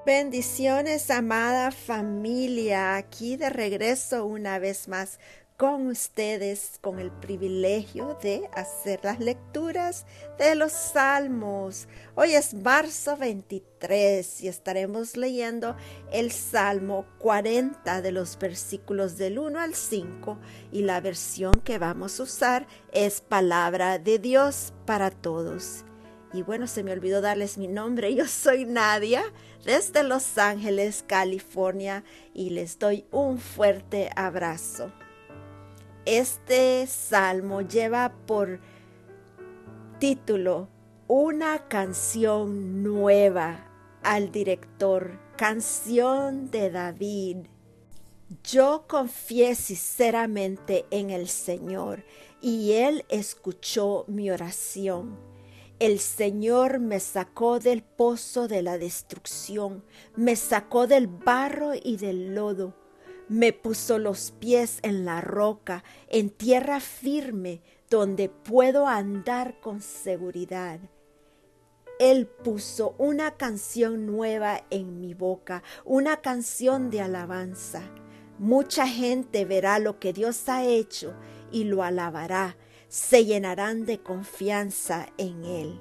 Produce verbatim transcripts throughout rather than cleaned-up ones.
Bendiciones, amada familia, aquí de regreso una vez más con ustedes, con el privilegio de hacer las lecturas de los Salmos. Hoy es marzo veintitrés y estaremos leyendo el Salmo cuarenta de los versículos del uno al cinco, y la versión que vamos a usar es Palabra de Dios para Todos. Y bueno, se me olvidó darles mi nombre. Yo soy Nadia, desde Los Ángeles, California, y les doy un fuerte abrazo. Este salmo lleva por título Una canción nueva al director, Canción de David. Yo confié sinceramente en el Señor, y Él escuchó mi oración. El Señor me sacó del pozo de la destrucción, me sacó del barro y del lodo, me puso los pies en la roca, en tierra firme, donde puedo andar con seguridad. Él puso una canción nueva en mi boca, una canción de alabanza. Mucha gente verá lo que Dios ha hecho y lo alabará. Se llenarán de confianza en Él.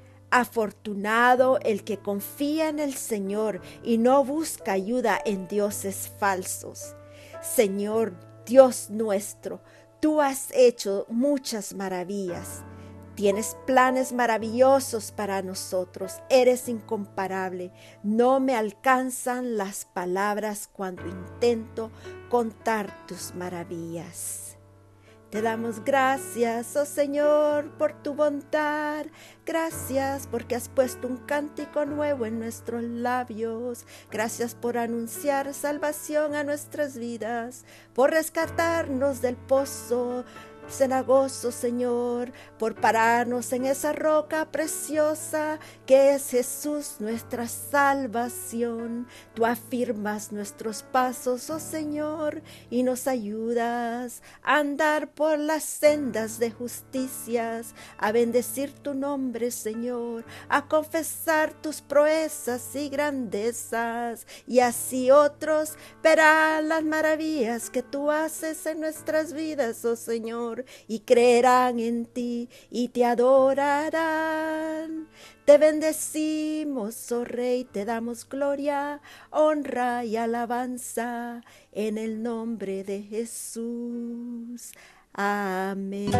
Afortunado el que confía en el Señor y no busca ayuda en dioses falsos. Señor Dios nuestro, tú has hecho muchas maravillas. Tienes planes maravillosos para nosotros. Eres incomparable. No me alcanzan las palabras cuando intento contar tus maravillas. Te damos gracias, oh Señor, por tu bondad. Gracias porque has puesto un cántico nuevo en nuestros labios. Gracias por anunciar salvación a nuestras vidas, por rescatarnos del pozo cenagoso, Señor, por pararnos en esa roca preciosa que es Jesús, nuestra salvación. Tú afirmas nuestros pasos, oh Señor, y nos ayudas a andar por las sendas de justicias, a bendecir tu nombre, Señor, a confesar tus proezas y grandezas, y así otros verán las maravillas que tú haces en nuestras vidas, oh Señor, y creerán en ti y te adorarán. Te bendecimos, oh Rey, te damos gloria, honra y alabanza en el nombre de Jesús. Amén.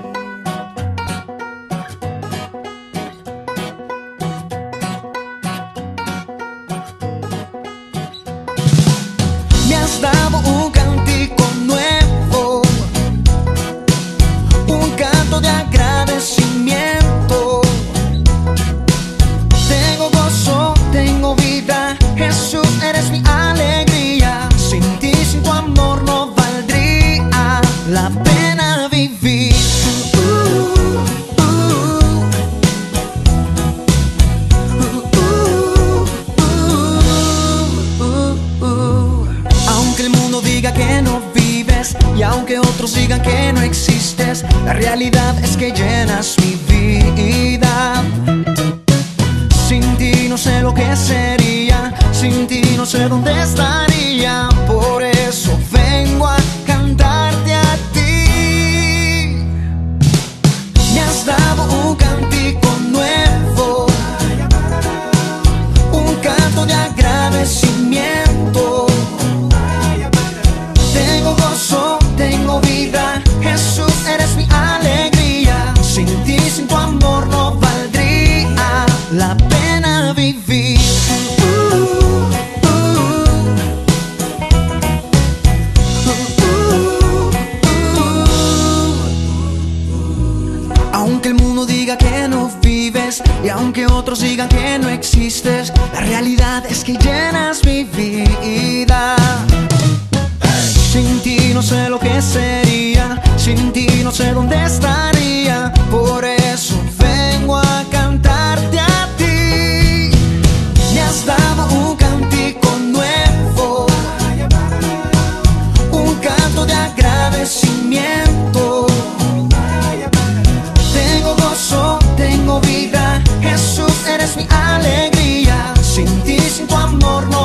Me has dado un cántico nuevo, un canto de agradecimiento. Tengo gozo, tengo vida, Jesús, eres mi alegría. Sin ti, sin tu amor no valdría la pena vivir. Uh, uh, uh, uh, uh, uh. Aunque el mundo diga que no vives y aunque otros digan que no existes, la realidad es que llenas mi vida. Sin ti no sé lo que sería, sin ti no sé dónde estaría. Por eso vengo a cantarte a ti. Me has dado un cántico nuevo, un canto de agradecimiento. Tengo gozo, tengo vida, Jesús, eres mi alegría. Sin ti, sin tu amor no valdría la pena vivir. Uh, uh, uh, uh, uh. Aunque el mundo diga que no vives y aunque otros digan que no existes, la realidad es que llenas mi vida. Sin ti no sé lo que sería, sin ti no sé dónde estaría. Por eso vengo a cantarte a ti. Me has dado un cántico nuevo, un canto de agradecimiento. Tengo gozo, tengo vida, Jesús, eres mi alegría. Sin ti, sin tu amor amor no